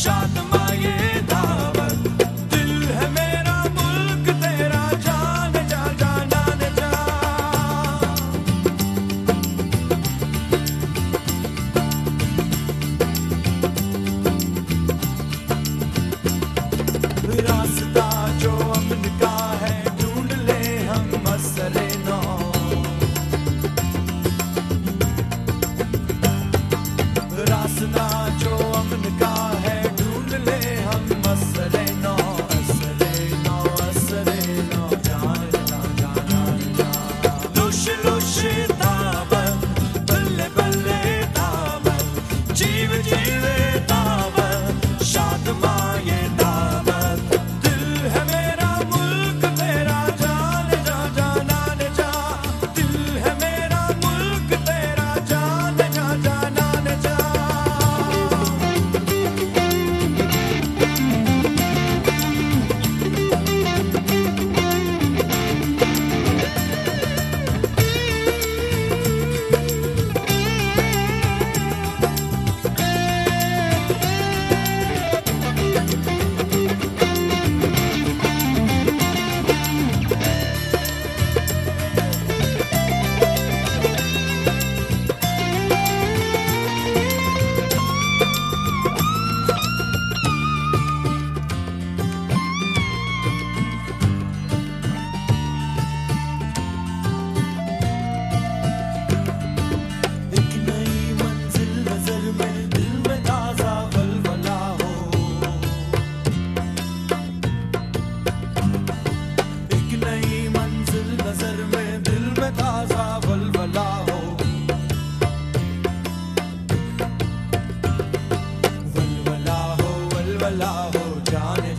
शादमां ये दावत, दिल है मेरा मुल्क तेरा, जान जा जान जा। रास्ता जो अमन का है ढूंढ ले हम असरे नौ, रास्ता जो अमन का है ढूंढ ले हम असरे नौ, असरे नौ, असरे नौ, जान जा जान जा। लुश लुश दावत, बल्ले बल्ले दावत, जीव जीवे दावत, शादमां ये दावत, दिल है मेरा मुल्क तेरा, जान जा जान जा। दिल है मेरा मुल्क तेरा, जान जा जान जा। एक नई मंजिल नजर में, दिल में ताजा वलवला हो, एक नई मंजिल नजर में, दिल में ताजा वलवला हो, वलवला हो, वलवला हो, जाने